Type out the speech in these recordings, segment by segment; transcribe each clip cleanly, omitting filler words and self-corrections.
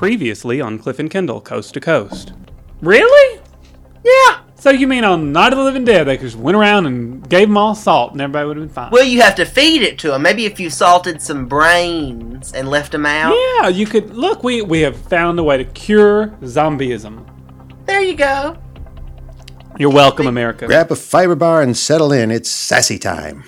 Previously on Cliff and Kendall, Coast to Coast. Really? Yeah. So you mean on Night of the Living Dead, they just went around and gave them all salt and everybody would have been fine? Well, you have to feed it to them. Maybe if you salted some brains and left them out. Yeah, you could. Look, we have found a way to cure zombieism. There you go. You're welcome, America. Grab a fiber bar and settle in. It's sassy time.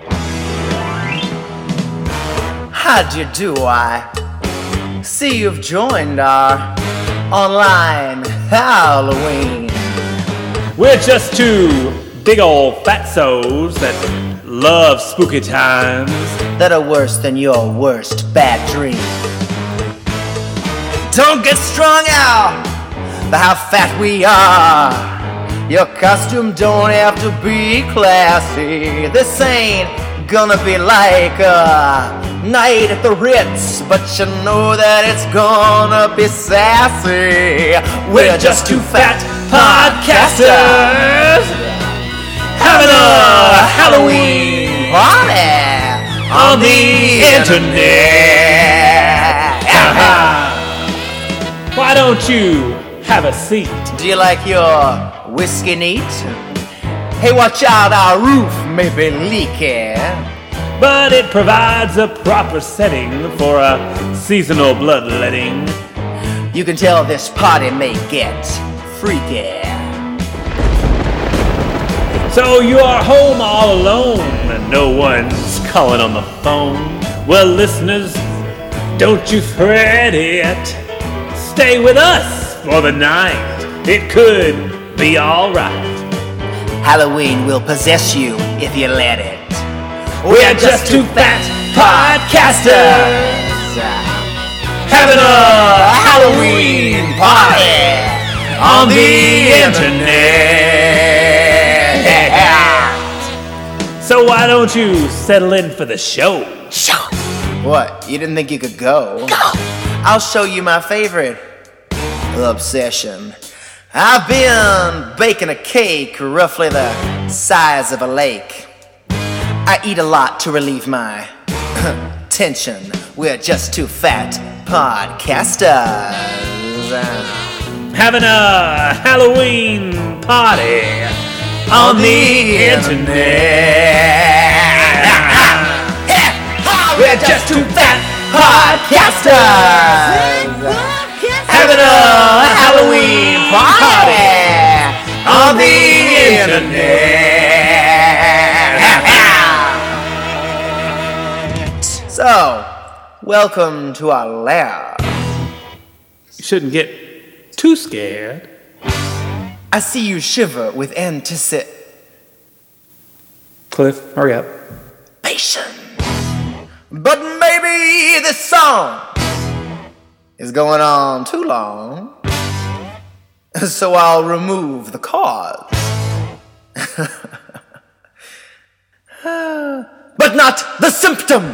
How do you do, I see you've joined our online Halloween. We're just two big old fatsos that love spooky times. That are worse than your worst bad dream. Don't get strung out by how fat we are. Your costume don't have to be classy. This ain't gonna be like a night at the Ritz, but you know that it's gonna be sassy. We're just two fat podcasters having a Halloween party on the internet. Why don't you have a seat? Do you like your whiskey neat? Hey, watch out, our roof may be leaking. But it provides a proper setting for a seasonal bloodletting. You can tell this party may get freaky. So you are home all alone and no one's calling on the phone. Well, listeners, don't you fret it. Stay with us for the night. It could be alright. Halloween will possess you if you let it. We're just two fat podcasters having a Halloween party on the internet. So why don't you settle in for the show? What? You didn't think you could go? Go! I'll show you my favorite obsession. I've been baking a cake roughly the size of a lake. I eat a lot to relieve my tension. We're just two fat podcasters having a Halloween party on the internet. We're just two fat podcasters having a Halloween party on the internet. So, welcome to our lair. You shouldn't get too scared. I see you shiver with Cliff, hurry up. anticipation. But maybe this song is going on too long, so I'll remove the cause. But not the symptom.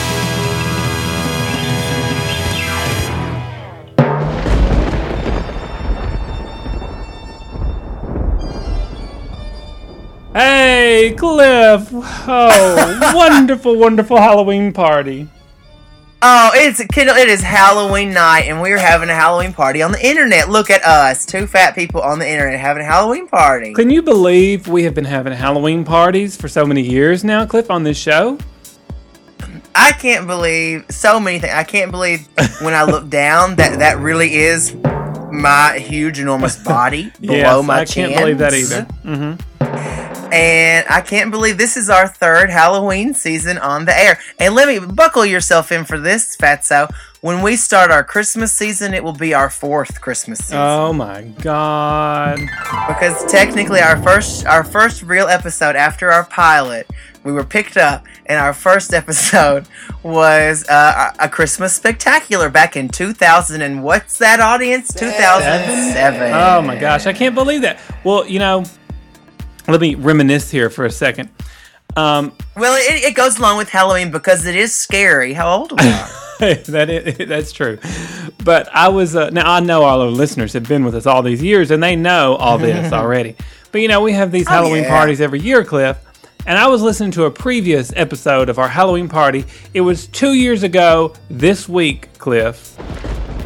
Hey, Cliff. Oh, wonderful, wonderful Halloween party. Oh, it is Halloween night, and we're having a Halloween party on the internet. Look at us, two fat people on the internet having a Halloween party. Can you believe we have been having Halloween parties for so many years now, Cliff, on this show? I can't believe so many things. I can't believe when I look down that really is my huge, enormous body below my chin. I can't believe that either. Mm-hmm. And I can't believe this is our third Halloween season on the air. And let me buckle yourself in for this, Fatso. When we start our Christmas season, it will be our fourth Christmas season. Oh my God! Because technically, our first real episode after our pilot, we were picked up, and our first episode was a Christmas spectacular back in 2000. And what's that, audience? 2007. Oh my gosh! I can't believe that. Well, you know. Let me reminisce here for a second. Well, it goes along with Halloween because it is scary. How old we are. That's true. But I was, now I know all our listeners have been with us all these years and they know all this already. But you know, we have these Halloween parties every year, Cliff. And I was listening to a previous episode of our Halloween party. It was 2 years ago this week, Cliff.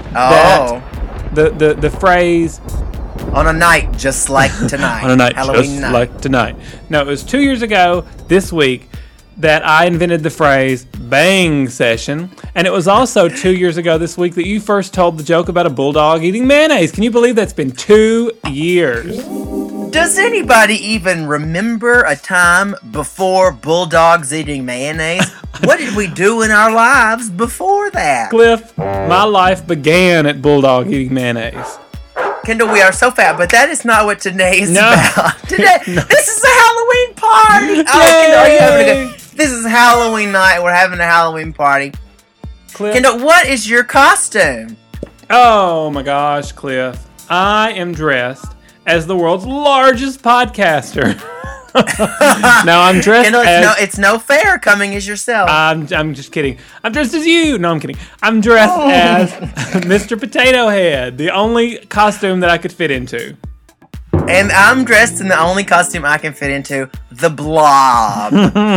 Oh. that the phrase on a night just like tonight. on a night Halloween just night. like tonight. No, it was 2 years ago this week that I invented the phrase bang session. And it was also 2 years ago this week that you first told the joke about a bulldog eating mayonnaise. Can you believe that's been 2 years? Does anybody even remember a time before bulldogs eating mayonnaise? What did we do in our lives before that? Cliff, my life began at bulldog eating mayonnaise. Kendall, we are so fat, but that is not what today is No. about. Today, this is a Halloween party. Oh, Kendall, are you having a good? This is Halloween night. We're having a Halloween party. Cliff. Kendall, what is your costume? Oh my gosh, Cliff. I am dressed as the world's largest podcaster. Now I'm dressed Kendall, as... it's no fair coming as yourself. I'm just kidding. I'm dressed as you. No, I'm kidding. I'm dressed as Mr. Potato Head, the only costume that I could fit into. And I'm dressed in the only costume I can fit into, the Blob.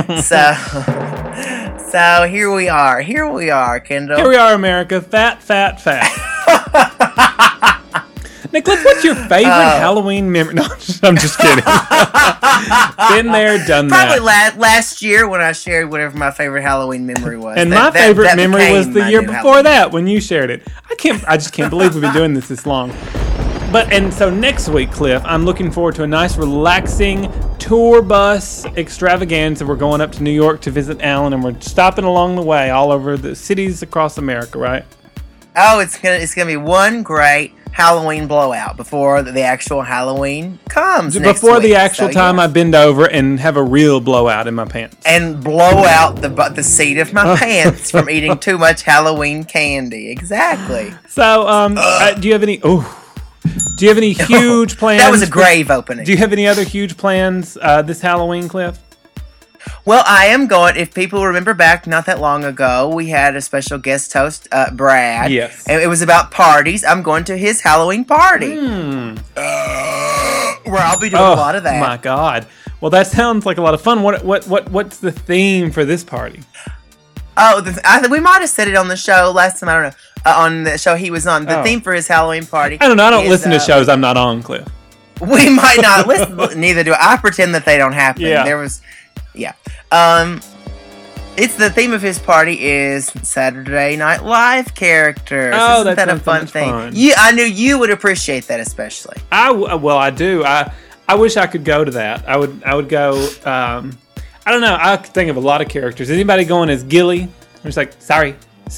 So here we are. Kendall. Here we are, America. Fat, fat, fat. Nicholas, what's your favorite Halloween memory? No, I'm just kidding. Been there, done Probably that. last year when I shared whatever my favorite Halloween memory was. And my favorite memory was the year before that when you shared it. I just can't believe we've been doing this long. And so next week, Cliff, I'm looking forward to a nice, relaxing tour bus extravaganza. We're going up to New York to visit Alan, and we're stopping along the way all over the cities across America, right? Oh, it's gonna be one great Halloween blowout before the actual Halloween comes. Before the actual time I bend over and have a real blowout in my pants. And blow out the seat of my pants from eating too much Halloween candy. Exactly. So, do you have any... Do you have any huge plans? That was a grave opening. Do you have any other huge plans this Halloween, Cliff? Well, I am going. If people remember back not that long ago, we had a special guest host, Brad. Yes. And it was about parties. I'm going to his Halloween party. Where I'll be doing a lot of that. Oh, my God. Well, that sounds like a lot of fun. What's the theme for this party? Oh, we might have said it on the show last time. I don't know. On the show he was on. The theme for his Halloween party. I don't know. I don't listen to shows I'm not on, Cliff. We might not listen. Neither do I. I pretend that they don't happen. Yeah. It's the theme of his party is Saturday Night Live characters. Oh, Isn't that a fun thing? Fun. I knew you would appreciate that especially. I do. I wish I could go to that. I would go. I don't know. I could think of a lot of characters. Is anybody going as Gilly? I'm just like, sorry.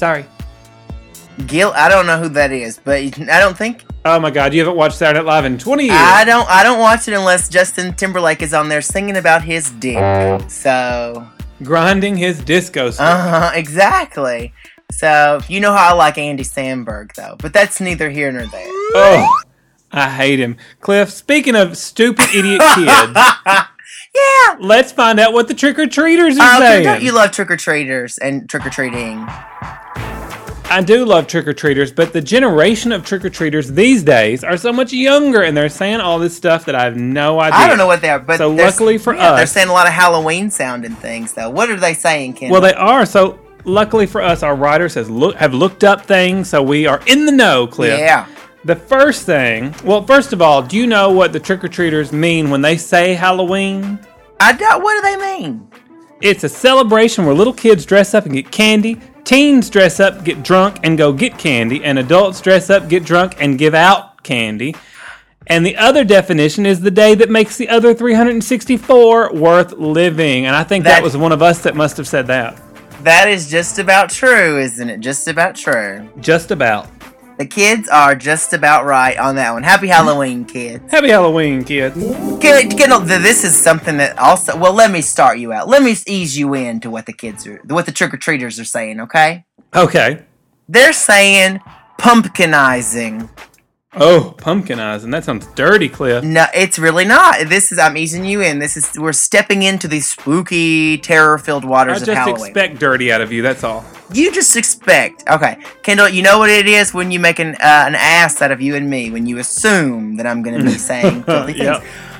Gil, I don't know who that is, but I don't think. Oh my God, you haven't watched Saturday Night Live in 20 years. I don't watch it unless Justin Timberlake is on there singing about his dick. So grinding his disco stick. Exactly. So you know how I like Andy Samberg though, but that's neither here nor there. Oh, I hate him. Cliff, speaking of stupid idiot kids. Yeah. Let's find out what the trick-or-treaters are saying. Don't you love trick-or-treaters and trick-or-treating? I do love trick-or-treaters, but the generation of trick-or-treaters these days are so much younger, and they're saying all this stuff that I have no idea. I don't know what they are, but so luckily for us... They're saying a lot of Halloween-sounding things, though. What are they saying, Ken? Well, they are, so luckily for us, our writers have looked up things, so we are in the know, Cliff. Yeah. The first thing... Well, first of all, do you know what the trick-or-treaters mean when they say Halloween? I don't. What do they mean? It's a celebration where little kids dress up and get candy, teens dress up, get drunk, and go get candy, and adults dress up, get drunk, and give out candy. And the other definition is the day that makes the other 364 worth living. And I think that was one of us that must have said that. That is just about true, isn't it? Just about true. Just about. The kids are just about right on that one. Happy Halloween, kids. Happy Halloween, kids. This is something that also... Well, let me start you out. Let me ease you into what the trick-or-treaters are saying, okay? Okay. They're saying pumpkinizing. Oh, pumpkinizing. That sounds dirty, Cliff. No, it's really not. I'm easing you in. We're stepping into these spooky, terror-filled waters of Halloween. I just expect dirty out of you, that's all. You just expect. Okay. Kendall, you know what it is when you make an ass out of you and me, when you assume that I'm going to be saying filthy things.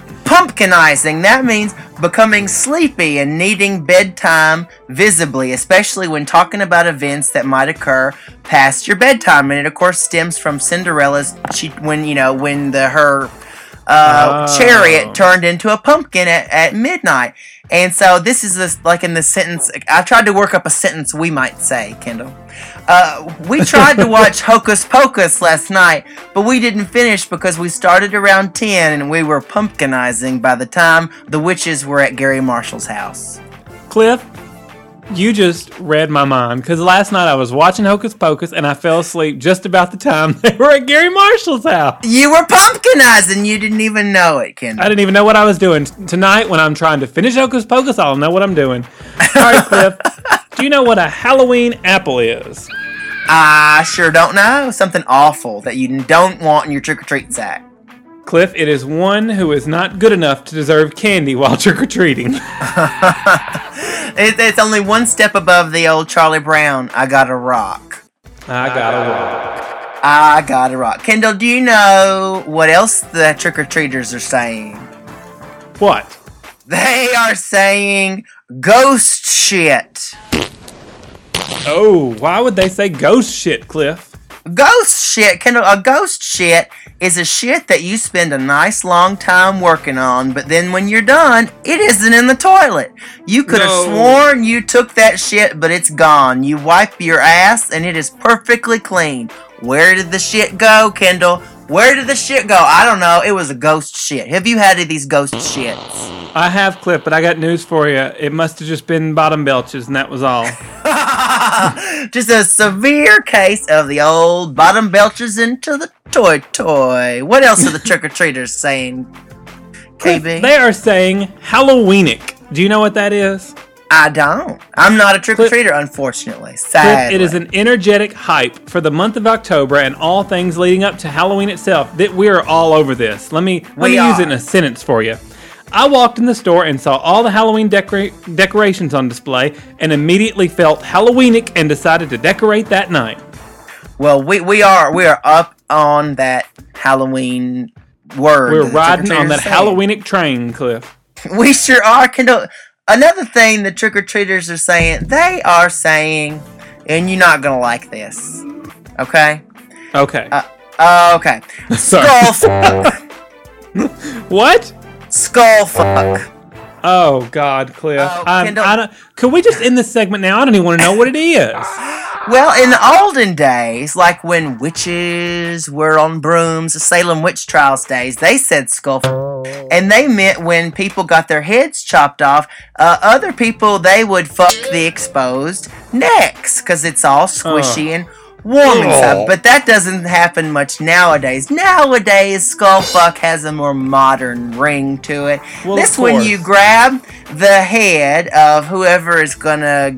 Pumpkinizing, that means becoming sleepy and needing bedtime visibly, especially when talking about events that might occur past your bedtime. And it, of course, stems from Cinderella's, when her chariot turned into a pumpkin at midnight. And so this is like in the sentence, I tried to work up a sentence we might say, Kendall. We tried to watch Hocus Pocus last night, but we didn't finish because we started around 10 and we were pumpkinizing by the time the witches were at Gary Marshall's house. Cliff, you just read my mind, because last night I was watching Hocus Pocus and I fell asleep just about the time they were at Gary Marshall's house. You were pumpkinizing. You didn't even know it, Kendall. I didn't even know what I was doing. Tonight, when I'm trying to finish Hocus Pocus, I'll know what I'm doing. All right, Cliff, do you know what a Halloween apple is? I sure don't know. Something awful that you don't want in your trick-or-treat sack. Cliff, it is one who is not good enough to deserve candy while trick-or-treating. It's only one step above the old Charlie Brown, I got a rock. I got a rock. I got a rock. Kendall, do you know what else the trick-or-treaters are saying? What? They are saying ghost shit. Oh, why would they say ghost shit, Cliff? Ghost shit, Kendall, a ghost shit is a shit that you spend a nice long time working on, but then when you're done, it isn't in the toilet. You could have sworn you took that shit, but it's gone. You wipe your ass and it is perfectly clean. Where did the shit go, Kendall? Where did the shit go? I don't know. It was a ghost shit. Have you had any of these ghost shits? I have, Cliff, but I got news for you. It must have just been bottom belches, and that was all. Just a severe case of the old bottom belches into the toy. What else are the trick-or-treaters saying, KB? They are saying Halloweenic. Do you know what that is? I don't. I'm not a trick-or-treater, unfortunately. Sadly. It is an energetic hype for the month of October and all things leading up to Halloween itself. That we are all over this. Let me use it in a sentence for you. I walked in the store and saw all the Halloween decorations on display and immediately felt Halloweenic and decided to decorate that night. Well, we are up on that Halloween word. We're riding on that Halloweenic train, Cliff. We sure are, Kendall. Another thing the trick-or-treaters are saying, they are saying, and you're not going to like this, okay? Okay. Okay. Skull fuck. What? Skull fuck. Oh, God, Cliff. Kendall. Could we just end this segment now? I don't even want to know what it is. Well, in the olden days, like when witches were on brooms, the Salem witch trials days, they said skull fuck. And they meant when people got their heads chopped off, other people, they would fuck the exposed necks, because it's all squishy and warm inside. But that doesn't happen much nowadays. Nowadays, skull fuck has a more modern ring to it. Well, this when you grab the head of whoever's gonna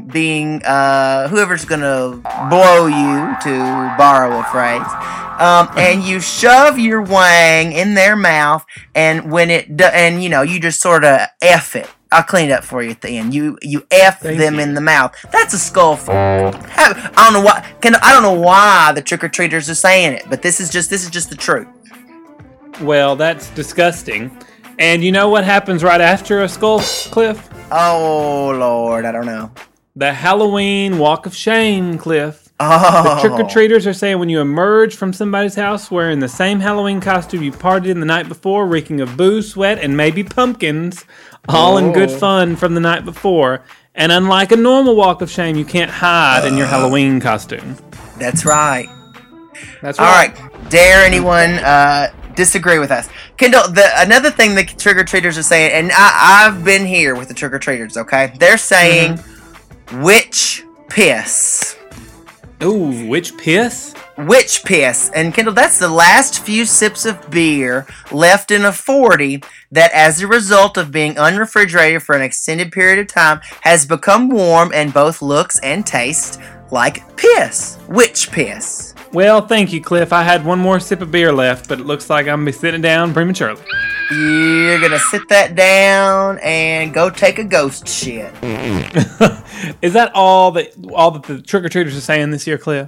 blow you, to borrow a phrase, and you shove your wang in their mouth, and when you just sort of F it. I'll clean it up for you at the end. You F them in the mouth. That's a skull fuck. I don't know why. I don't know why the trick-or-treaters are saying it, but this is just the truth. Well, that's disgusting. And you know what happens right after a skull, Cliff? Oh, Lord, I don't know. The Halloween Walk of Shame, Cliff. Oh. The trick-or-treaters are saying when you emerge from somebody's house wearing the same Halloween costume you partied in the night before, reeking of booze, sweat, and maybe pumpkins, all in good fun from the night before. And unlike a normal Walk of Shame, you can't hide in your Halloween costume. That's right. That's right. All right. Dare anyone disagree with us? Kendall, another thing the trick-or-treaters are saying, and I've been here with the trick-or-treaters, okay? They're saying witch piss. Ooh, witch piss? Witch piss. And Kendall, that's the last few sips of beer left in a 40 that, as a result of being unrefrigerated for an extended period of time, has become warm and both looks and tastes like piss. Witch piss. Well, thank you, Cliff. I had one more sip of beer left, but it looks like I'm going to be sitting down prematurely. You're going to sit that down and go take a ghost shit. Is that all that the trick-or-treaters are saying this year, Cliff?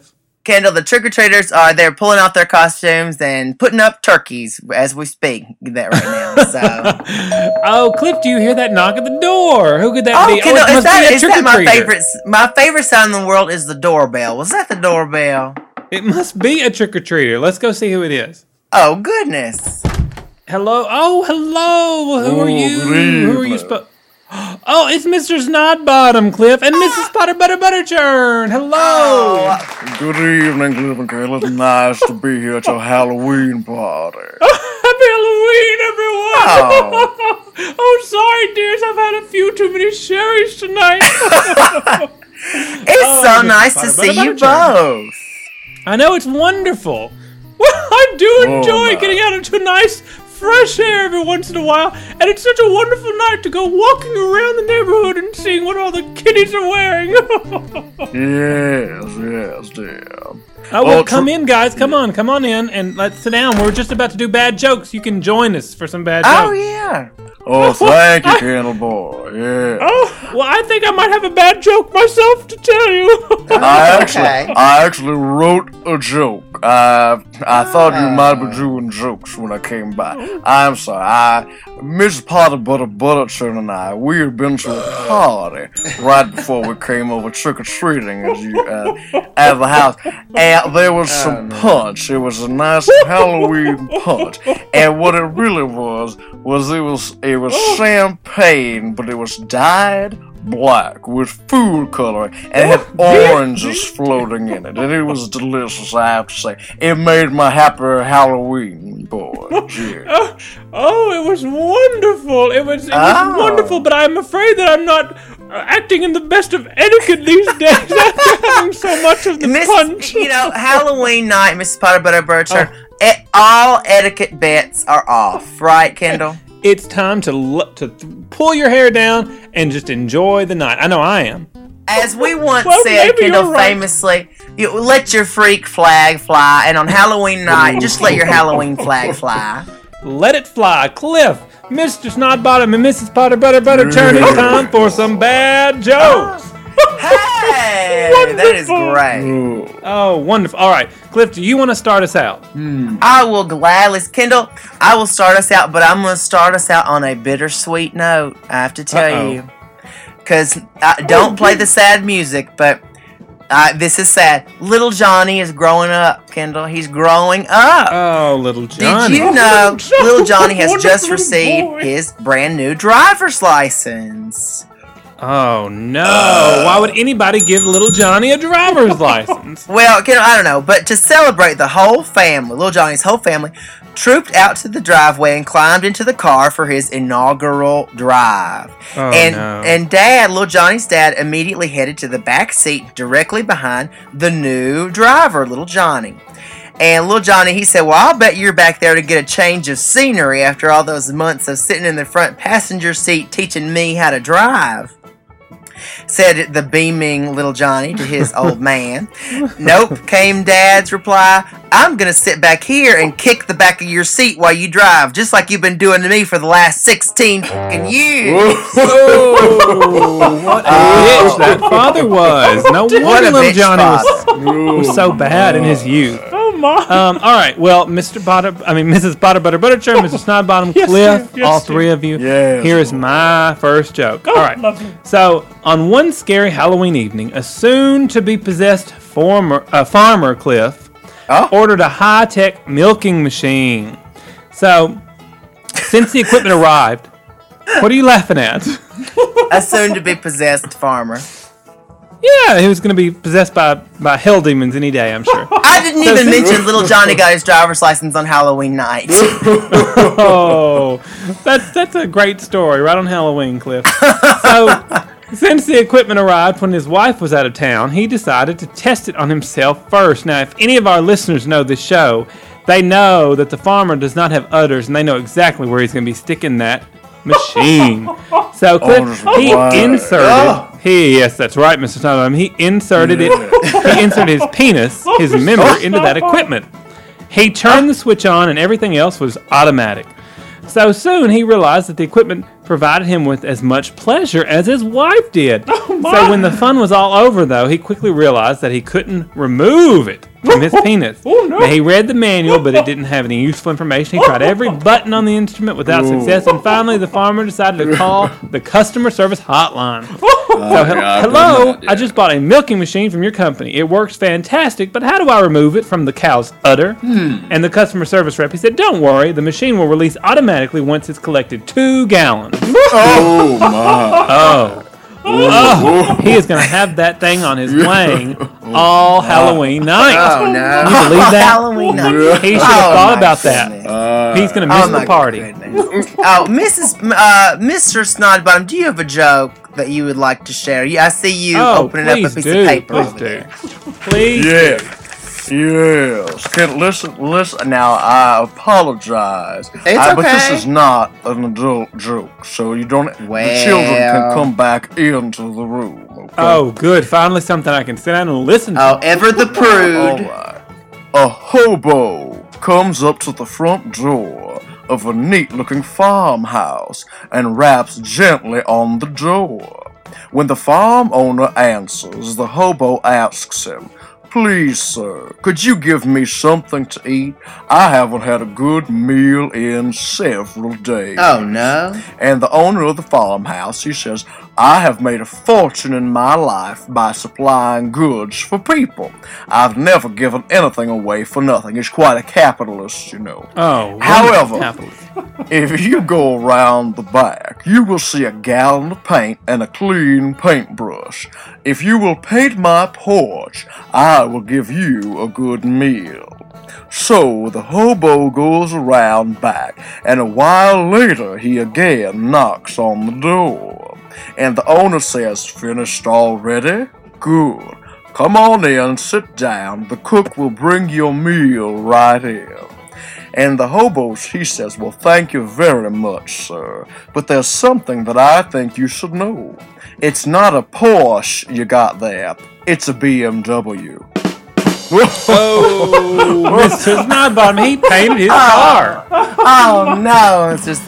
Kendall, the trick-or-treaters they're pulling off their costumes and putting up turkeys as we speak that right now. So, Oh, Cliff, do you hear that knock at the door? Who could that be? Kendall, it must be a is that my trick-or-treater. favorite? My favorite sound in the world is the doorbell. Was that the doorbell? It must be a trick-or-treater. Let's go see who it is. Oh goodness! Hello? Oh, hello. Who are you? Who are you? Oh, it's Mr. Snodbottom, Cliff, and Mrs. Butterchurn. Hello. Good evening, Cliff and Kayla. It's nice to be here at your Halloween party. Happy Halloween, everyone. Oh, sorry, dears. I've had a few too many sherries tonight. It's so nice to see you both. I know, it's wonderful. Well, I do enjoy getting out into nice, fresh air every once in a while, and it's such a wonderful night to go walking around the neighborhood and seeing what all the kiddies are wearing. Yes, dear. Well, come in, guys. Come on in, and let's sit down. We're just about to do bad jokes. You can join us for some bad jokes. Oh yeah. Oh, thank you, Candle Boy. Yeah. Oh, well, I think I might have a bad joke myself to tell you. I actually wrote a joke. I thought you might be doing jokes when I came by. I'm sorry. Miss Butterchurn and I, we had been to a party right before we came over trick-or-treating out of the house. And there was some punch. It was a nice Halloween punch. And what it really was it was champagne, but it was dyed black with food coloring, and it had oranges floating in it, and it was delicious, I have to say. It made my happy Halloween, boy. Yeah. It was wonderful. It was wonderful, but I'm afraid that I'm not acting in the best of etiquette these days after having so much of the punch. You know, Halloween night, Mrs. Butterchurn, all etiquette bets are off, right, Kendall? It's time to pull your hair down and just enjoy the night. I know I am. As we once said, Kendall, famously, you let your freak flag fly, and on Halloween night, just let your Halloween flag fly. Let it fly. Cliff, Mr. Snodbottom, and Mrs. Butterchurn, it's time for some bad jokes. Hey, that is great. Oh, wonderful. All right, Cliff, do you want to start us out? I will gladly. Kendall, I will start us out, but I'm going to start us out on a bittersweet note, I have to tell you. Because don't play the sad music, but this is sad. Little Johnny is growing up, Kendall. He's growing up. Oh, little Johnny. Did you know little Johnny has just received his brand new driver's license? Oh, no. Why would anybody give little Johnny a driver's license? Well, I don't know, but to celebrate, the whole family, little Johnny's whole family, trooped out to the driveway and climbed into the car for his inaugural drive. Oh, and little Johnny's dad, immediately headed to the back seat directly behind the new driver, little Johnny. And little Johnny, he said, well, I'll bet you're back there to get a change of scenery after all those months of sitting in the front passenger seat teaching me how to drive. Said the beaming little Johnny to his old man. Nope, came Dad's reply. I'm going to sit back here and kick the back of your seat while you drive, just like you've been doing to me for the last 16 fucking years. What a bitch that father was. No wonder little Johnny was so bad in his youth. All right. Well, Mrs. Butterchurn, Mr. Snodbottom, Cliff, all three of you. Here is my first joke. All right. So, on one scary Halloween evening, a soon-to-be possessed farmer, Cliff, ordered a high-tech milking machine. So, since the equipment arrived, what are you laughing at? A soon-to-be possessed farmer. Yeah, he was going to be possessed by hell demons any day, I'm sure. I didn't even mention little Johnny got his driver's license on Halloween night. Oh, that's a great story, right on Halloween, Cliff. So, since the equipment arrived when his wife was out of town, he decided to test it on himself first. Now, if any of our listeners know this show, they know that the farmer does not have udders, and they know exactly where he's going to be sticking that machine. So, Cliff, he inserted... Yes, that's right, Mr. Snodbottom. He inserted his penis, his member, into that equipment. He turned the switch on, and everything else was automatic. So soon, he realized that the equipment provided him with as much pleasure as his wife did. So when the fun was all over, though, he quickly realized that he couldn't remove it. from his penis. Now, he read the manual, but it didn't have any useful information. He tried every button on the instrument without success, and finally the farmer decided to call the customer service hotline. Hello, I just bought a milking machine from your company. It works fantastic, but how do I remove it from the cow's udder? And the customer service rep, he said, don't worry, the machine will release automatically once it's collected 2 gallons. Oh, my. Oh, he is going to have that thing on his wang all Halloween night. Oh, no. Can you believe that? Halloween night. He should have thought about that. He's going to miss the party. Oh, Mr. Snodbottom, do you have a joke that you would like to share? I see you opening up a piece of paper over there. Please do. Yes. Listen. Now, I apologize. It's okay. But this is not an adult joke, so you don't. The children can come back into the room. Okay? Oh, good. Finally, something I can sit down and listen to. Oh, ever the prude. All right. A hobo comes up to the front door of a neat-looking farmhouse and raps gently on the door. When the farm owner answers, the hobo asks him, "Please, sir, could you give me something to eat? I haven't had a good meal in several days." Oh, no. And the owner of the farmhouse, he says, "I have made a fortune in my life by supplying goods for people. I've never given anything away for nothing." He's quite a capitalist, you know. Oh, However, capitalist. if you go around the back, you will see a gallon of paint and a clean paintbrush. If you will paint my porch, I will give you a good meal. So the hobo goes around back, and a while later he again knocks on the door. And the owner says, "Finished already? Good. Come on in, sit down. The cook will bring your meal right in." And the hobo, he says, "Well, thank you very much, sir. But there's something that I think you should know. It's not a Porsche you got there. It's a BMW." Oh, Mr. Snodbottom, he painted his car. Oh, no. It's just...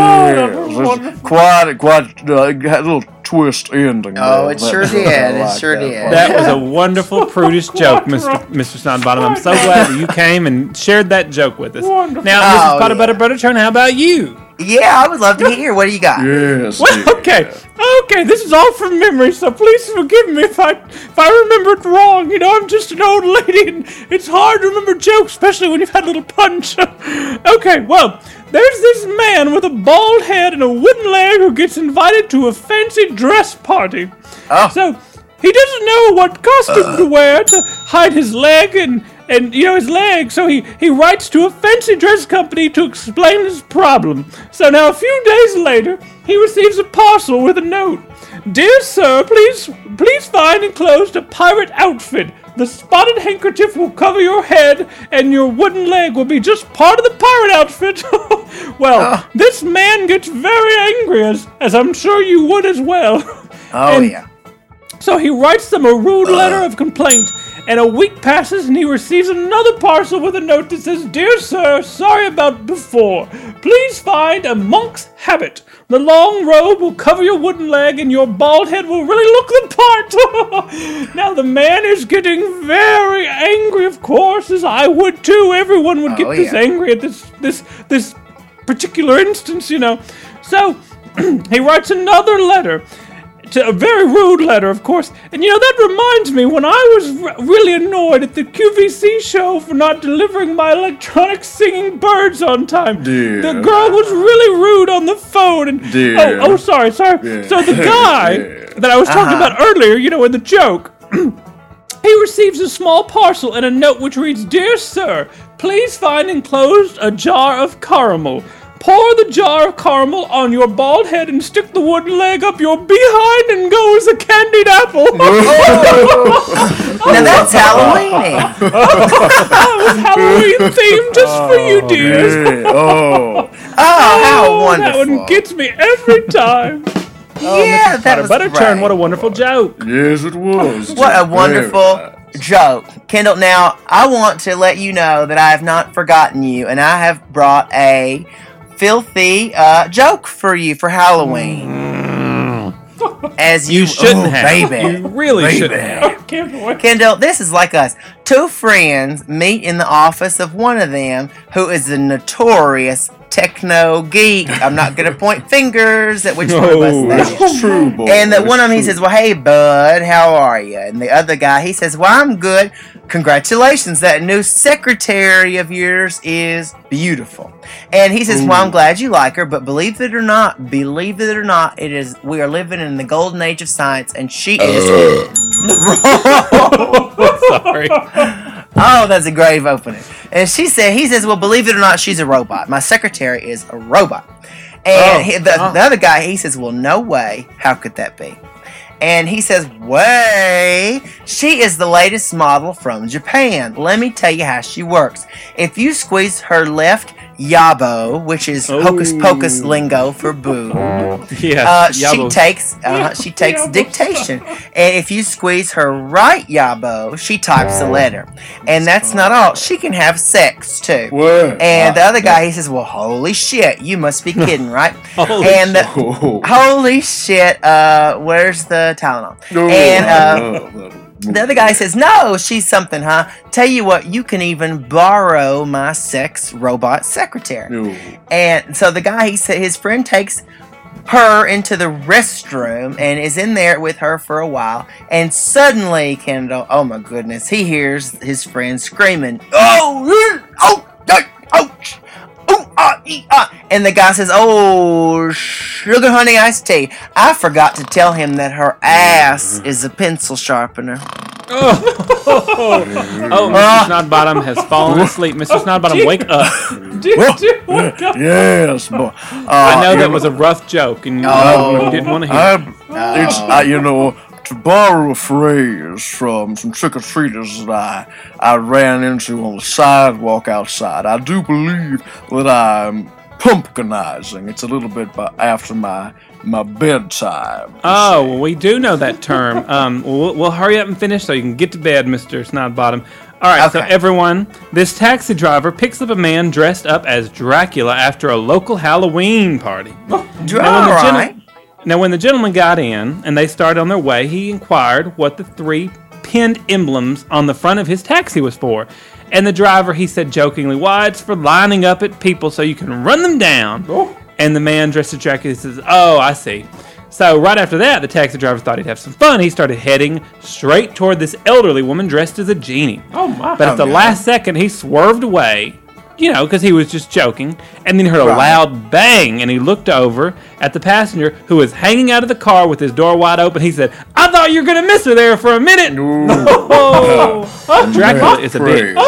Yes, quite a little twist ending. Oh, there. it sure did. It sure did. That was a wonderful prudish joke, Mr. Snodbottom. I'm so glad that you came and shared that joke with us. Wonderful. Now, Mrs. Potter Butter Butterchurn, how about you? Yeah, I would love to hear. What do you got? Yes. Well, okay, this is all from memory, so please forgive me if I remember it wrong. You know, I'm just an old lady, and it's hard to remember jokes, especially when you've had a little punch. Okay, well, there's this man with a bald head and a wooden leg who gets invited to a fancy dress party. Oh. So he doesn't know what costume to wear to hide his leg and his leg, so he writes to a fancy dress company to explain his problem. So now a few days later, he receives a parcel with a note. "Dear sir, please find enclosed a pirate outfit. The spotted handkerchief will cover your head, and your wooden leg will be just part of the pirate outfit." Well, this man gets very angry, as I'm sure you would as well. Oh, yeah. So he writes them a rude letter of complaint, and a week passes and he receives another parcel with a note that says, "Dear sir, sorry about before. Please find a monk's habit. The long robe will cover your wooden leg and your bald head will really look the part." Now the man is getting very angry, of course, as I would too. Everyone would get this angry at this particular instance, you know. So he writes another letter. A very rude letter, of course. And, you know, that reminds me, when I was really annoyed at the QVC show for not delivering my electronic singing birds on time. Dear. The girl was really rude on the phone. And oh, sorry. Yeah. So the guy that I was talking about earlier, you know, in the joke, he receives a small parcel and a note which reads, "Dear sir, please find enclosed a jar of caramel. Pour the jar of caramel on your bald head and stick the wooden leg up your behind and go as a candied apple." Now that's Halloween. That was Halloween themed just for you, dears. Oh, how wonderful. That one gets me every time. Yeah, that was Butterchurn, great. what a wonderful joke. yes, it was. What a wonderful joke. Kendall, now I want to let you know that I have not forgotten you, and I have brought a filthy joke for you for Halloween. as You shouldn't have. baby. You really shouldn't have. Kendall, this is like us. Two friends meet in the office of one of them who is a notorious techno geek. I'm not going to point fingers at which one of us that is. True, boy. And the one of them, he says, well, hey, bud, how are you? And the other guy, he says, well, I'm good. Congratulations, that new secretary of yours is beautiful. And he says, well, I'm glad you like her, but believe it or not, it is, we are living in the golden age of science, and she is... Sorry. Oh, that's a grave opening. And he says, well, believe it or not, she's a robot. My secretary is a robot. And the other guy, he says, well, no way. How could that be? And he says, way, she is the latest model from Japan. Let me tell you how she works. If you squeeze her left yabo, which is hocus pocus lingo for boo, she takes dictation. And if you squeeze her right yabo, she types a letter. And that's not all. She can have sex too. What? And the other guy, he says, well, holy shit, you must be kidding, right? Holy shit, where's the Tylenol? The other guy says, no, she's something, huh? Tell you what, you can even borrow my sex robot secretary. No. And so the guy, he said, his friend takes her into the restroom and is in there with her for a while. And suddenly, Kendall, oh my goodness, he hears his friend screaming, and the guy says, oh, sugar honey iced tea. I forgot to tell him that her ass is a pencil sharpener. Mr. Snodbottom has fallen asleep. Mr. Snodbottom, wake up. Yes, boy. I know that was a rough joke, and you didn't want to hear it. To borrow a phrase from some trick-or-treaters that I ran into on the sidewalk outside, I do believe that I'm pumpkinizing. It's a little bit after my bedtime. Oh, well, we do know that term. We'll hurry up and finish so you can get to bed, Mr. Snodbottom. All right, So everyone, this taxi driver picks up a man dressed up as Dracula after a local Halloween party. Now, when the gentleman got in and they started on their way, he inquired what the 3 pinned emblems on the front of his taxi was for. And the driver, he said jokingly, why, it's for lining up at people so you can run them down. And the man dressed as Dracula says, oh, I see. So right after that, the taxi driver thought he'd have some fun. He started heading straight toward this elderly woman dressed as a genie. Oh, my. But at the last second, he swerved away. Because he was just joking. And then he heard a loud bang, and he looked over at the passenger who was hanging out of the car with his door wide open. He said, I thought you were going to miss her there for a minute. Dracula is a bitch.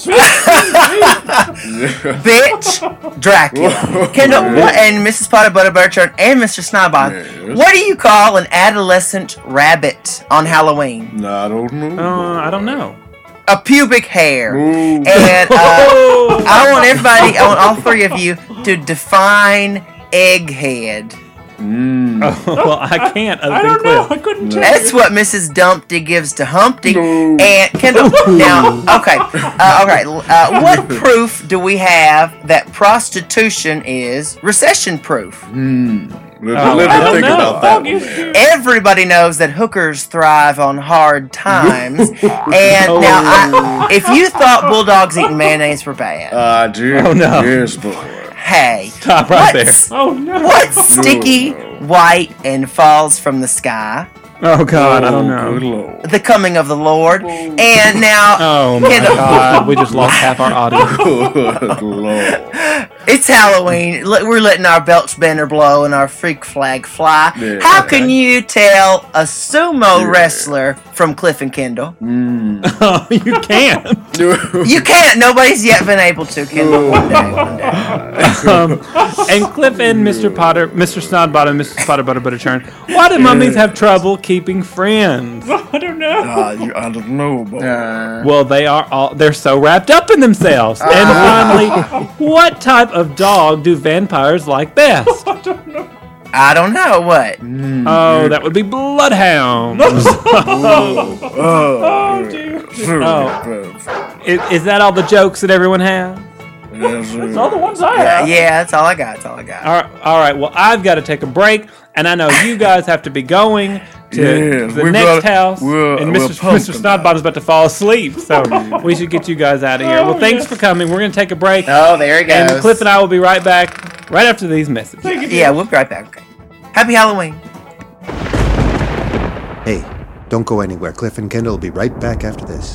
Bitch, Dracula. Kendall, and Mrs. Potter Butterbutterchurn and Mr. Snodbottom, what do you call an adolescent rabbit on Halloween? No, I don't know. I don't know. A pubic hair. And I want all 3 of you to define egghead. Well, I can't. I don't know. I couldn't tell. That's what Mrs. Dumpty gives to Humpty. And Kendall, now, okay. All right. What proof do we have that prostitution is recession-proof? Let me think about that. Everybody knows that hookers thrive on hard times. And now, if you thought bulldogs eating mayonnaise were bad. I do. Oh, no. Yes, boy. Hey. Stop right there. Oh, no. What's sticky, white, and falls from the sky? Oh, God, I don't know. The coming of the Lord. And now... Oh, my God. We just lost half our audience. Good Lord. It's Halloween. We're letting our belch banner blow and our freak flag fly. Yeah. How can you tell a sumo wrestler from Cliff and Kendall? Oh, you can't. You can't. Nobody's yet been able to, Kendall. One day. And Cliff and Mr. Snodbottom, Mrs. Potter Butterchurn, why do mummies have trouble keeping friends? I don't know. I don't know, boy. Well, they're so wrapped up in themselves. And finally, what type of dog do vampires like best? I don't know. What? Oh, that would be bloodhounds. Oh, dear. Is that all the jokes that everyone has? That's all the ones I have. Yeah, that's all I got. All right. Well, I've got to take a break, And I know you guys have to be going to the next house, and Mr. Snodbottom's about to fall asleep, so we should get you guys out of here. Well, thanks for coming. We're going to take a break. Oh, there he goes. And Cliff and I will be right back right after these messages. Yeah, we'll be right back. Okay. Happy Halloween. Hey, don't go anywhere. Cliff and Kendall will be right back after this.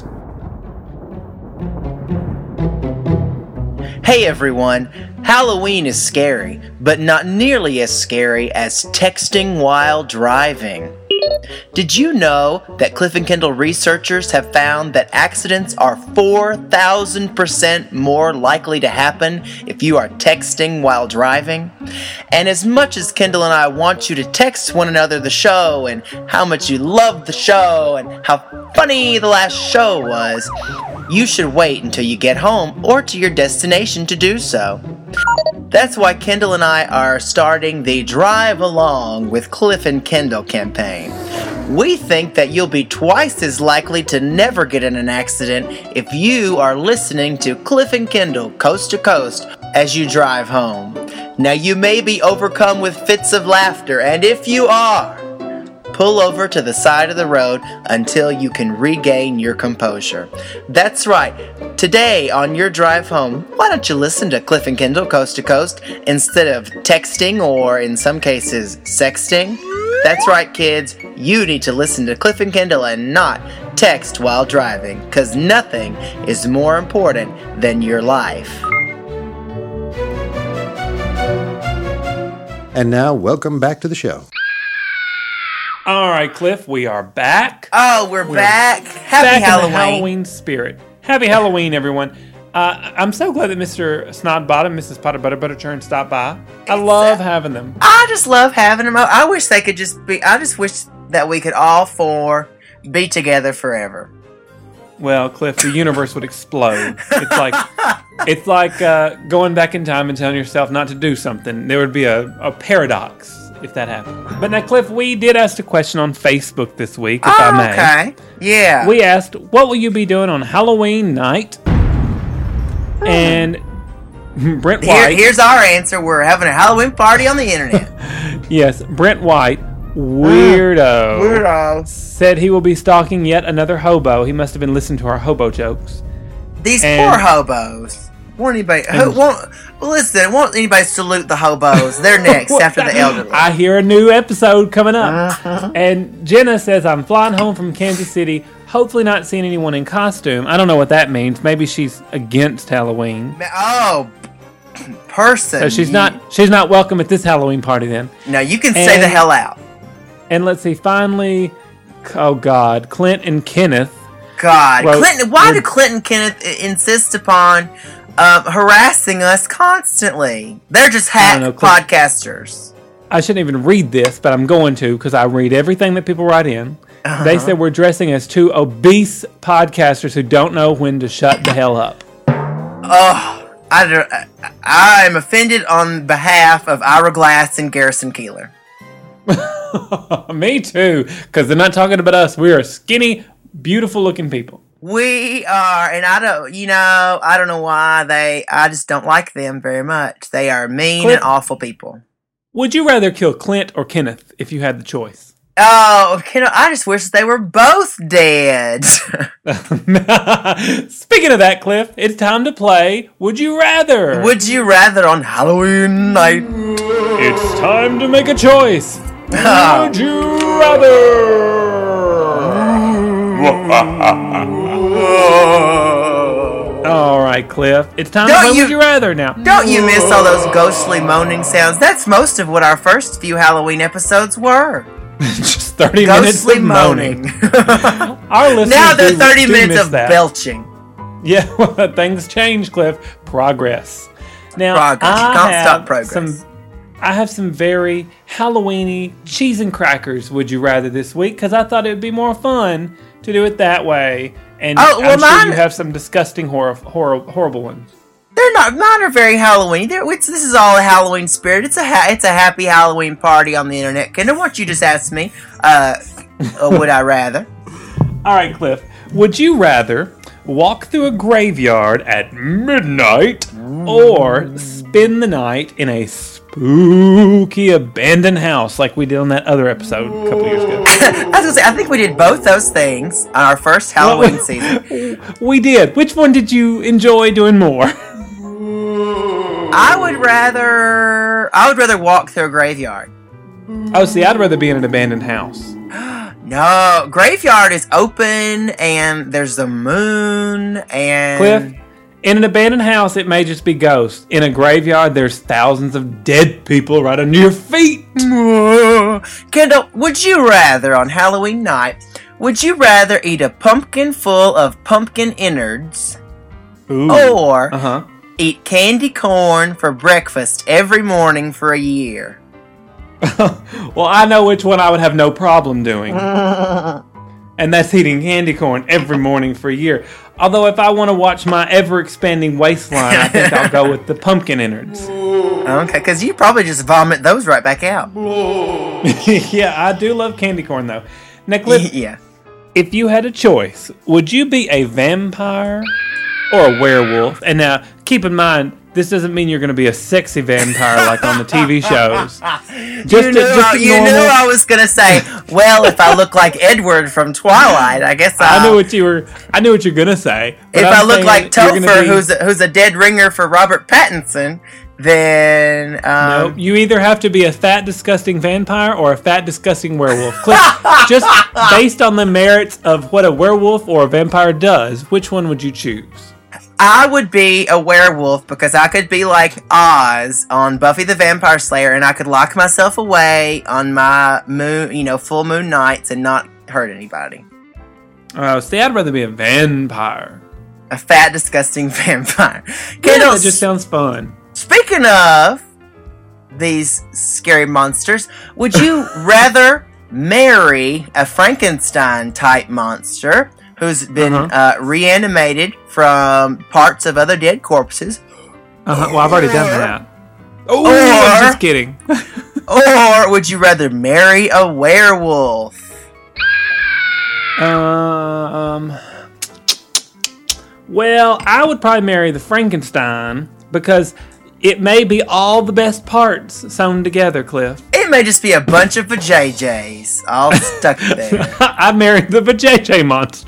Hey everyone, Halloween is scary, but not nearly as scary as texting while driving. Did you know that Cliff and Kendall researchers have found that accidents are 4,000% more likely to happen if you are texting while driving? And as much as Kendall and I want you to text one another the show and how much you love the show and how funny the last show was, you should wait until you get home or to your destination to do so. That's why Kendall and I are starting the Drive Along with Cliff and Kendall campaign. We think that you'll be twice as likely to never get in an accident if you are listening to Cliff and Kendall Coast to Coast as you drive home. Now you may be overcome with fits of laughter, and if you are, pull over to the side of the road until you can regain your composure. That's right. Today on your drive home, why don't you listen to Cliff and Kendall Coast to Coast instead of texting or, in some cases, sexting? That's right, kids. You need to listen to Cliff and Kendall and not text while driving, because nothing is more important than your life. And now, welcome back to the show. All right, Cliff, we are back. Oh, we're back. Happy Halloween. In the Halloween spirit. Happy Halloween, everyone. I'm so glad that Mr. Snodbottom, Mrs. Potter Butterchurn stopped by. I love having them. I just love having them. I wish they could just be. I just wish that we could all four be together forever. Well, Cliff, the universe would explode. It's like going back in time and telling yourself not to do something. There would be a paradox if that happened. But now, Cliff, we did ask a question on Facebook this week, if I may. Okay. Yeah. We asked, what will you be doing on Halloween night? And Brent White... Here's our answer. We're having a Halloween party on the internet. Yes, Brent White, weirdo, said he will be stalking yet another hobo. He must have been listening to our hobo jokes. These poor hobos. Won't anybody salute the hobos? They're next after the elderly. I hear a new episode coming up. And Jenna says, I'm flying home from Kansas City, hopefully not seeing anyone in costume. I don't know what that means. Maybe she's against Halloween. Oh, person. So she's not welcome at this Halloween party then. No, you can stay the hell out. And let's see, finally, oh God, Clint and Kenneth. God, Clinton. Why do Clint and Kenneth insist upon harassing us constantly? They're just hack podcasters. I shouldn't even read this, but I'm going to because I read everything that people write in. They said we're dressing as two obese podcasters who don't know when to shut the hell up. Oh, I am offended on behalf of Ira Glass and Garrison Keillor. Me too, because they're not talking about us. We are skinny, beautiful-looking people. We are, and I don't know why I just don't like them very much. They are mean and awful people. Would you rather kill Clint or Kenneth if you had the choice? Oh, I just wish they were both dead. Speaking of that, Cliff, it's time to play Would You Rather? Would you rather on Halloween night? It's time to make a choice. Would you rather? All right, Cliff. It's time to play Would You Rather now. Don't you miss all those ghostly moaning sounds? That's most of what our first few Halloween episodes were. Just 30 minutes of moaning. Our listeners now they're 30 minutes of belching. Yeah, well, things change, Cliff. Progress. Now, progress. You can't stop progress. I have some very Halloween-y cheese and crackers, would you rather, this week, because I thought it would be more fun to do it that way. And I'm sure you have some disgusting, horrible ones. They're not. Mine are very Halloween. This is all a Halloween spirit. It's a happy Halloween party on the internet. Kendall, why don't you just ask me? Would I rather? All right, Cliff. Would you rather walk through a graveyard at midnight, or spend the night in a spooky abandoned house like we did on that other episode a couple years ago? I was gonna say, I think we did both those things on our first Halloween season. We did. Which one did you enjoy doing more? I would rather walk through a graveyard. Oh, see, I'd rather be in an abandoned house. No, graveyard is open and there's the moon and... Cliff, in an abandoned house, it may just be ghosts. In a graveyard, there's thousands of dead people right under your feet. Kendall, would you rather on Halloween night, would you rather eat a pumpkin full of pumpkin innards or eat candy corn for breakfast every morning for a year? Well, I know which one I would have no problem doing. And that's eating candy corn every morning for a year. Although if I want to watch my ever-expanding waistline, I think I'll go with the pumpkin innards. Okay, because you probably just vomit those right back out. Yeah, I do love candy corn, though. Now, Cliff, yeah. If you had a choice, would you be a vampire or a werewolf? And now, keep in mind, this doesn't mean you're going to be a sexy vampire like on the TV shows. You knew I was going to say, well, if I look like Edward from Twilight, I guess I knew what you were going to say. If I look like Topher, who's a dead ringer for Robert Pattinson, then... No, you either have to be a fat, disgusting vampire or a fat, disgusting werewolf. Cliff, just based on the merits of what a werewolf or a vampire does, which one would you choose? I would be a werewolf because I could be like Oz on Buffy the Vampire Slayer, and I could lock myself away on my moon, full moon nights and not hurt anybody. Oh, see, I'd rather be a vampire. A fat, disgusting vampire. Kendall, that just sounds fun. Speaking of these scary monsters, would you rather marry a Frankenstein-type monster who's been reanimated from parts of other dead corpses? Well, I've already done that. Oh, I'm just kidding. Or would you rather marry a werewolf? Well, I would probably marry the Frankenstein because it may be all the best parts sewn together, Cliff. It may just be a bunch of vajayjays all stuck there. I married the vajayjay monster.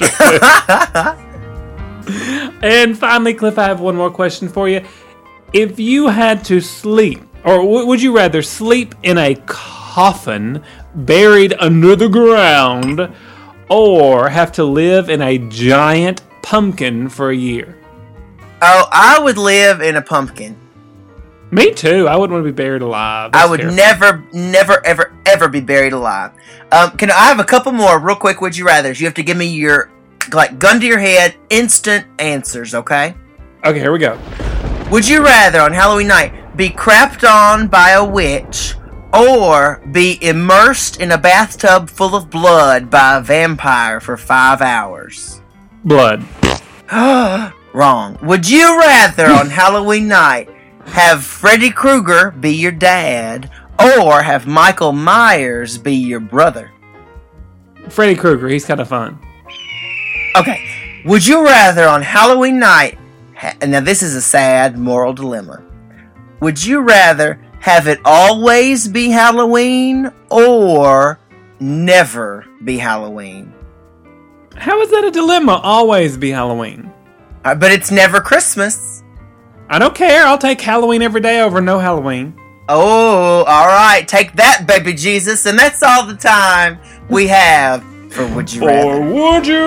And finally, Cliff, I have one more question for you. If you had to sleep, or would you rather sleep in a coffin buried under the ground, or have to live in a giant pumpkin for a year? Oh, I would live in a pumpkin. Me too. I wouldn't want to be buried alive. I would never, ever be buried alive. I have a couple more real quick would you rathers. You have to give me your, gun to your head, instant answers, okay? Okay, here we go. Would you rather, on Halloween night, be crapped on by a witch or be immersed in a bathtub full of blood by a vampire for 5 hours? Blood. Wrong. Would you rather, on Halloween night, have Freddy Krueger be your dad, or have Michael Myers be your brother? Freddy Krueger, he's kind of fun. Okay. Would you rather on Halloween night, now this is a sad moral dilemma, would you rather have it always be Halloween, or never be Halloween? How is that a dilemma, always be Halloween? But it's never Christmas. I don't care. I'll take Halloween every day over no Halloween. Oh, all right. Take that, baby Jesus. And that's all the time we have for Would You Rather. Or Would You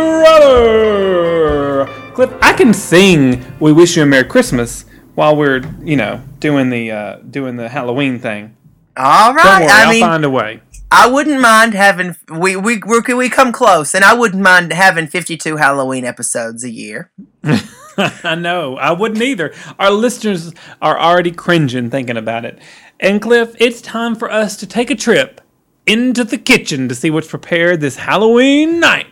Rather? Cliff, I can sing We Wish You a Merry Christmas while we're, doing the Halloween thing. All right. Don't worry, I'll find a way. I wouldn't mind having... We come close, and I wouldn't mind having 52 Halloween episodes a year. I know. I wouldn't either. Our listeners are already cringing thinking about it. And Cliff, it's time for us to take a trip into the kitchen to see what's prepared this Halloween night.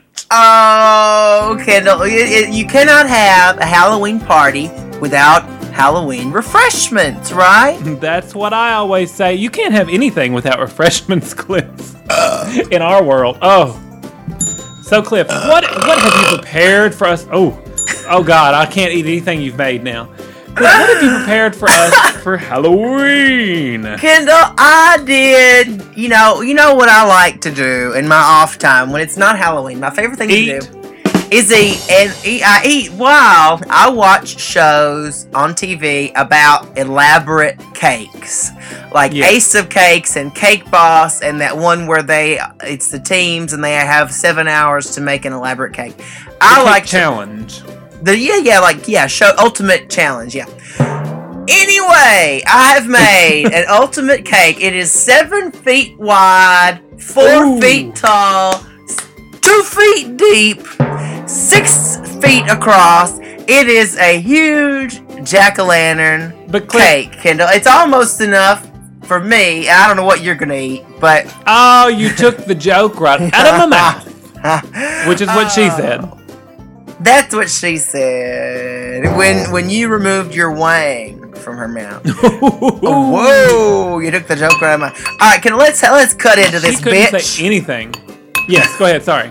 Oh, Kendall, you cannot have a Halloween party without Halloween refreshments, right? That's what I always say. You can't have anything without refreshments, Cliff. In our world. Oh. So, Cliff, what have you prepared for us? Oh, God, I can't eat anything you've made now. What have you prepared for us for Halloween? Kendall, I did, you know what I like to do in my off time when it's not Halloween. My favorite thing to do is eat. I eat while I watch shows on TV about elaborate cakes. Like Ace of Cakes and Cake Boss, and that one where it's the teams and they have 7 hours to make an elaborate cake. I like challenge. Show ultimate challenge, Anyway, I have made an ultimate cake. It is 7 feet wide, 4 feet tall, 2 feet deep, 6 feet across. It is a huge jack-o'-lantern cake, Kendall. It's almost enough for me. I don't know what you're gonna eat, but you took the joke right out of my mouth, which is what she said. That's what she said when you removed your wang from her mouth. Whoa! You took the joke right out of my. All right, let's cut into this bitch. She couldn't say anything. Yes, go ahead. Sorry.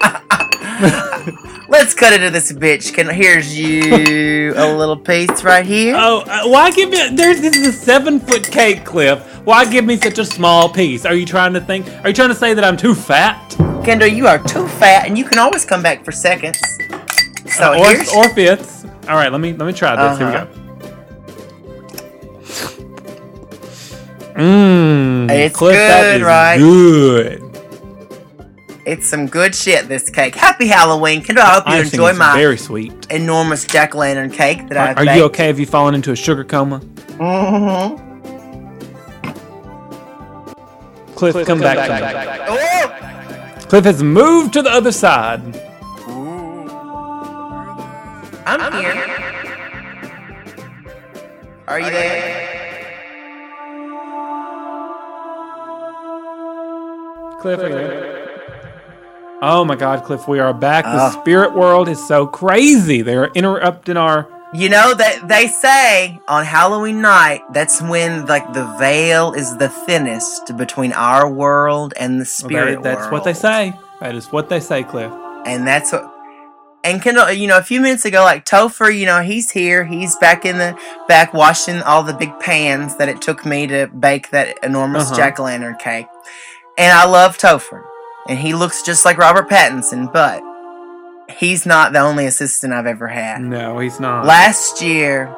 Let's cut into this bitch. Here's you a little piece right here. Oh, why give me? This is a 7-foot cake, Cliff. Why give me such a small piece? Are you trying to say that I'm too fat? Kendall, you are too fat, and you can always come back for seconds. So or fifths. All right, let me try this. Here we go. It's Cliff, good, that is right? Good. It's some good shit, this cake. Happy Halloween. Kendall, I hope you enjoy my very sweet enormous jack-o'-lantern cake that I've baked. Are you okay? Have you fallen into a sugar coma? Mm-hmm. Cliff, come back. Oh! Cliff has moved to the other side. I'm here. Are you there? Cliff, are you there? Oh my God, Cliff, we are back. The spirit world is so crazy. They're interrupting our... You know, that they say on Halloween night, that's when the veil is the thinnest between our world and the spirit world. That's what they say. That is what they say, Cliff. And that's what... And Kendall, a few minutes ago, Topher, he's here. He's back in the back washing all the big pans that it took me to bake that enormous jack-o'-lantern cake. And I love Topher. And he looks just like Robert Pattinson, but he's not the only assistant I've ever had. No, he's not. Last year,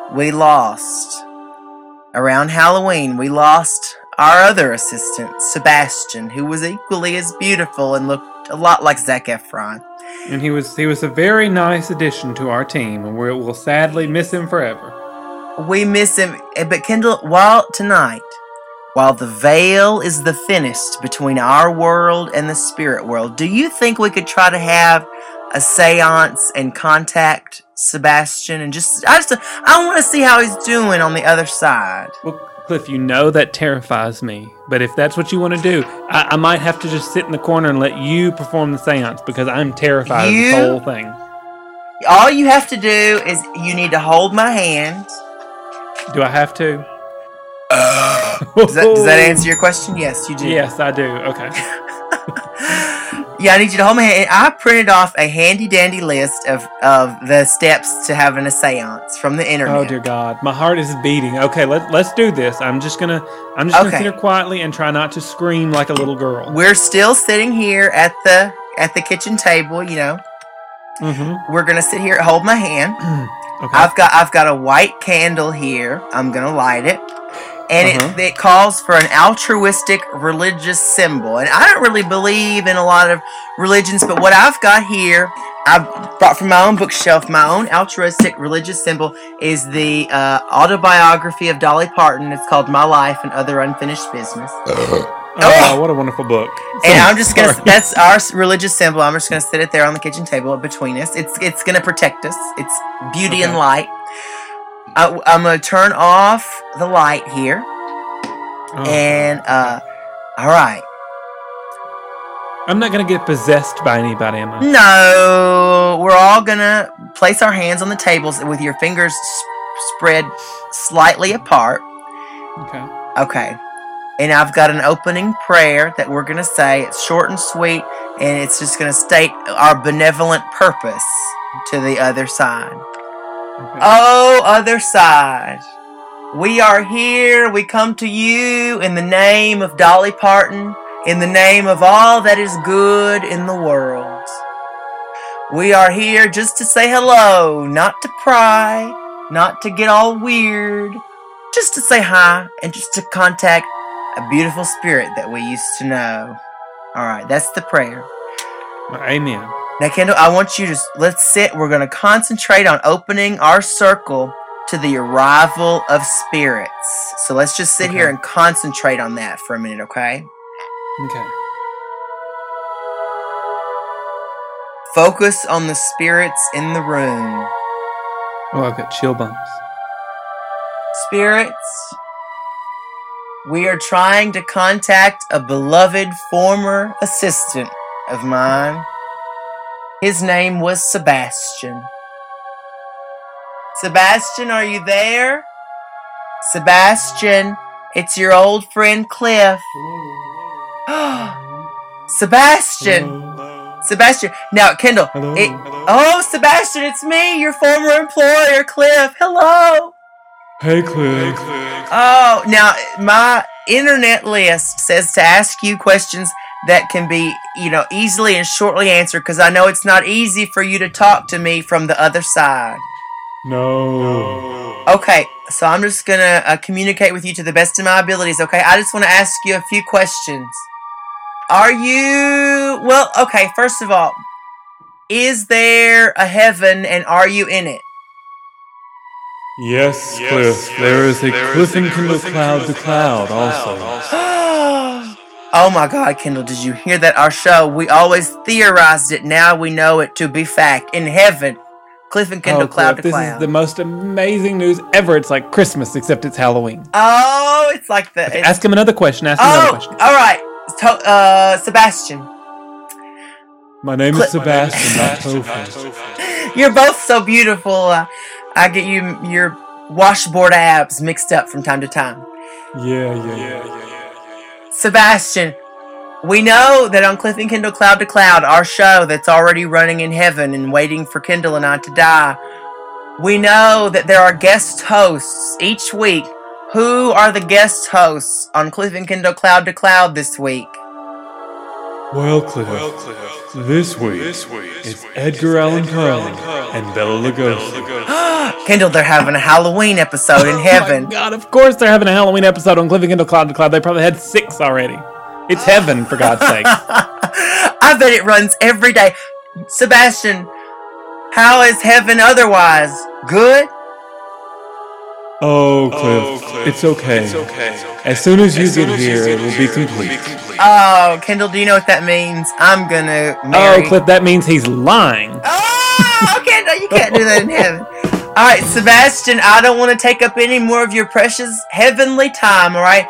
around Halloween, we lost our other assistant, Sebastian, who was equally as beautiful and looked a lot like Zac Efron. And he was a very nice addition to our team, and we'll sadly miss him forever. We miss him, but Kendall, while the veil is the thinnest between our world and the spirit world, do you think we could try to have a seance and contact Sebastian and I want to see how he's doing on the other side? Well, Cliff, that terrifies me. But if that's what you want to do, I might have to just sit in the corner and let you perform the seance because I'm terrified of this whole thing. All you have to do is you need to hold my hand. Do I have to? Does that answer your question? Yes, you do. Yes, I do. Okay. Yeah, I need you to hold my hand. I printed off a handy-dandy list of the steps to having a seance from the internet. Oh, dear God. My heart is beating. Okay, let's do this. I'm just gonna sit here quietly and try not to scream like a little girl. We're still sitting here at the kitchen table, Mm-hmm. We're gonna sit here, hold my hand. Okay. I've got a white candle here. I'm gonna light it. And it calls for an altruistic religious symbol. And I don't really believe in a lot of religions, but what I've got here, I brought from my own bookshelf, my own altruistic religious symbol is the autobiography of Dolly Parton. It's called My Life and Other Unfinished Business. Oh, what a wononderful book. And I'm just going to, that's our religious symbol. I'm just going to sit it there on the kitchen table between us. It's going to protect us. It's beauty and light. I'm going to turn off the light here. And, all right. I'm not going to get possessed by anybody, am I? No. We're all going to place our hands on the tables with your fingers spread slightly apart. Okay. And I've got an opening prayer that we're going to say. It's short and sweet, and it's just going to state our benevolent purpose to the other side. Oh, other side. We are here. We come to you in the name of Dolly Parton, in the name of all that is good in the world. We are here just to say hello, not to pry, not to get all weird, just to say hi and just to contact a beautiful spirit that we used to know. All right, that's the prayer. Amen. Now, Kendall, I want you to, let's sit. We're going to concentrate on opening our circle to the arrival of spirits. So let's just sit here and concentrate on that for a minute, okay? Okay. Focus on the spirits in the room. Oh, I've got chill bumps. Spirits, we are trying to contact a beloved former assistant of mine. His name was Sebastian. Sebastian, are you there? Sebastian, it's your old friend Cliff. Sebastian! Sebastian. Now, Kendall. Oh, Sebastian, it's me, your former employer, Cliff. Hello. Hey, Cliff. Oh, now, my internet list says to ask you questions that can be, easily and shortly answered, because I know it's not easy for you to talk to me from the other side. No. Okay, so I'm just going to communicate with you to the best of my abilities, okay? I just want to ask you a few questions. Are you... Well, okay, first of all, is there a heaven and are you in it? Yes, Cliff. There is a Cliff and Kendall Cloud to Cloud also. Oh my God, Kendall, did you hear that? Our show, we always theorized it. Now we know it to be fact. In heaven, Cliff and Kendall Cloud to Cloud. This is the most amazing news ever. It's like Christmas, except it's Halloween. Oh, it's like the... Okay, ask him another question. All right. Sebastian. My name is Sebastian, not Tofu. You're both so beautiful. I get your washboard abs mixed up from time to time. Yeah. Sebastian, we know that on Cliff and Kendall Cloud to Cloud, our show that's already running in heaven and waiting for Kendall and I to die, we know that there are guest hosts each week. Who are the guest hosts on Cliff and Kendall Cloud to Cloud this week? Well, Cliff, this week it's Edgar Allan Poe and Bela Lugosi. Kendall, they're having a Halloween episode in heaven. Oh my God, of course they're having a Halloween episode on Cliff and Kendall Cloud to Cloud. They probably had 6 already. It's heaven, for God's sake. I bet it runs every day. Sebastian, how is heaven otherwise? Good? Oh, Cliff, it's okay. As soon as you get here, it will be complete. Oh, Kendall, do you know what that means? I'm gonna marry... Oh, Cliff, that means he's lying. Oh, Kendall, you can't do that in heaven. Alright, Sebastian, I don't want to take up any more of your precious heavenly time, alright?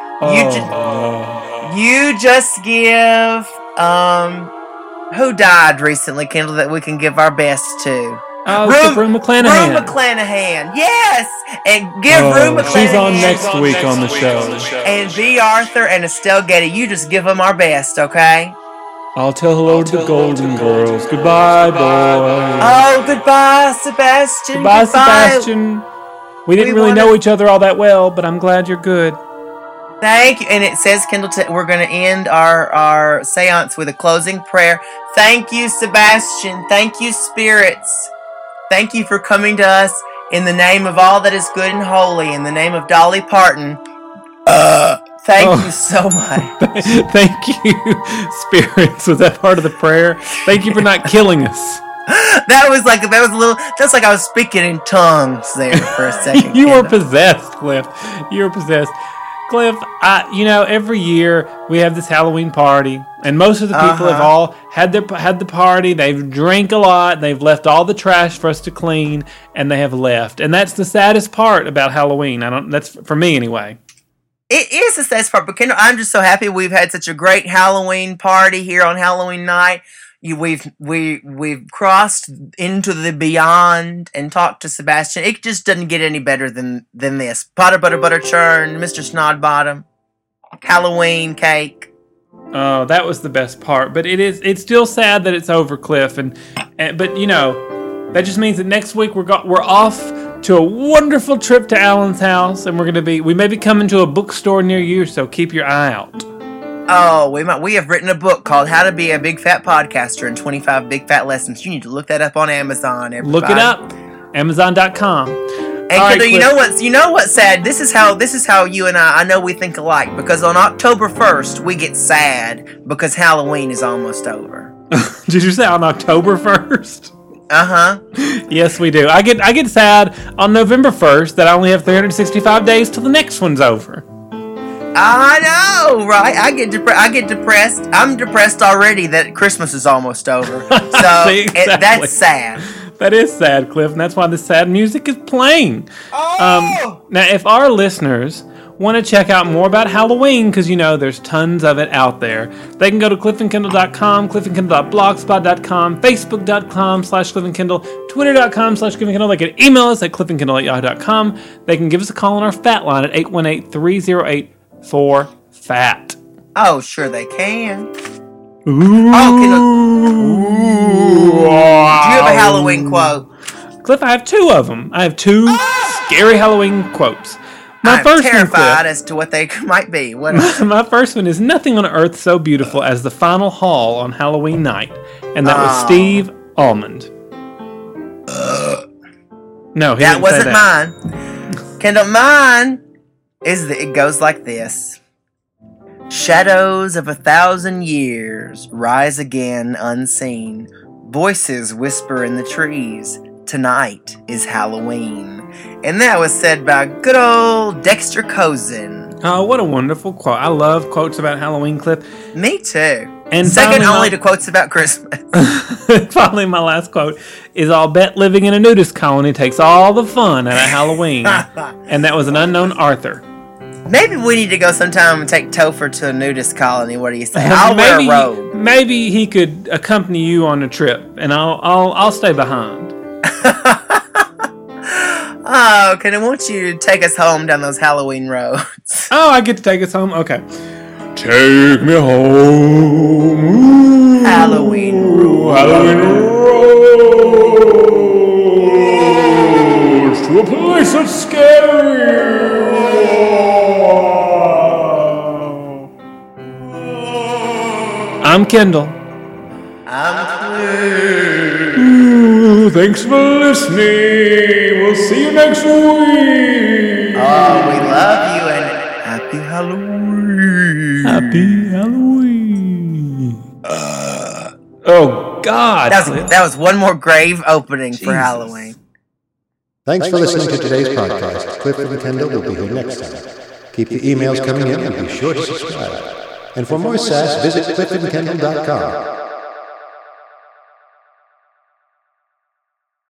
You just give, who died recently, Kendall, that we can give our best to? Rue McClanahan. Rue McClanahan, yes! And give Rue McClanahan. She's on next week on the show. And B. Arthur and Estelle Getty, you just give them our best, okay? I'll tell hello to the Golden Girls. Goodbye, boy. Oh, goodbye, Sebastian. Goodbye, Sebastian. We didn't really know each other all that well, but I'm glad you're good. Thank you. And it says, Kendall, we're going to end our seance with a closing prayer. Thank you, Sebastian. Thank you, spirits. Thank you for coming to us in the name of all that is good and holy, in the name of Dolly Parton. Thank you so much. Thank you, spirits. Was that part of the prayer? Thank you for not killing us. That was a little, just like I was speaking in tongues there for a second. You were possessed, Cliff. You were possessed. Cliff, every year we have this Halloween party, and most of the people have all had the party. They've drank a lot, they've left all the trash for us to clean, and they have left. And that's the saddest part about Halloween. That's for me anyway. It is the saddest part, but Kendall, I'm just so happy we've had such a great Halloween party here on Halloween night. We've crossed into the beyond and talked to Sebastian. It just doesn't get any better than this. Butter churn, Mr. Snodbottom, Halloween cake. Oh, that was the best part. But it's still sad that it's over, Cliff. But That just means that next week we're off to a wonderful trip to Alan's house, and we may be coming to a bookstore near you, so keep your eye out. Oh, we have written a book called How to Be a Big Fat Podcaster in 25 Big Fat Lessons. You need to look that up on Amazon, everybody. Look it up. Amazon.com. And Kendall, you know what's sad? This is how you and I know we think alike, because on October 1st we get sad because Halloween is almost over. Did you say on October 1st? Uh-huh. Yes, we do. I get sad on November 1st that I only have 365 days till the next one's over. I know, right? I get depressed. I'm depressed already that Christmas is almost over. So See, exactly. That's sad. That is sad, Cliff, and that's why the sad music is playing. Oh! Now, if our listeners want to check out more about Halloween, because there's tons of it out there, they can go to cliffandkindle.com, cliffandkindle.blogspot.com, facebook.com/cliffandkindle, twitter.com/cliffandkindle. They can email us at cliffandkindle@yahoo.com. They can give us a call on our FAT line at 818-308-4FAT. Oh, sure they can. Ooh. Oh, do you have a Halloween quote? Cliff, I have two of them. I have two scary Halloween quotes. I'm terrified as to what they might be. My first one is nothing on earth so beautiful as the final hall on Halloween night. And that was Steve Almond. No, he that didn't say wasn't mine. Kendall, mine it goes like this. Shadows of 1,000 years rise again unseen. Voices whisper in the trees. Tonight is Halloween. And that was said by good old Dexter Cozen. Oh, what a wonderful quote. I love quotes about Halloween, Cliff. Me too. And second only to quotes about Christmas. Finally, my last quote is, I'll bet living in a nudist colony takes all the fun out of Halloween. And that was an unknown Arthur. Maybe we need to go sometime and take Topher to a nudist colony. What do you say? I'll wear a robe. Maybe he could accompany you on a trip, and I'll stay behind. Oh, I want you to take us home down those Halloween roads. Oh, I get to take us home? Okay. Take me home. Ooh, Halloween roads. Halloween roads. To a place that's scary. I'm Kendall. I'm Cliff. Ooh, thanks for listening. We'll see you next week. Oh, we love you and happy Halloween. Happy Halloween. Oh, God. That was one more grave opening for Halloween. Thanks for listening to today's podcast. Cliff and Kendall will be here next time. Keep the emails coming in and be sure to subscribe. And for more sass, visit cliffandkendall.com.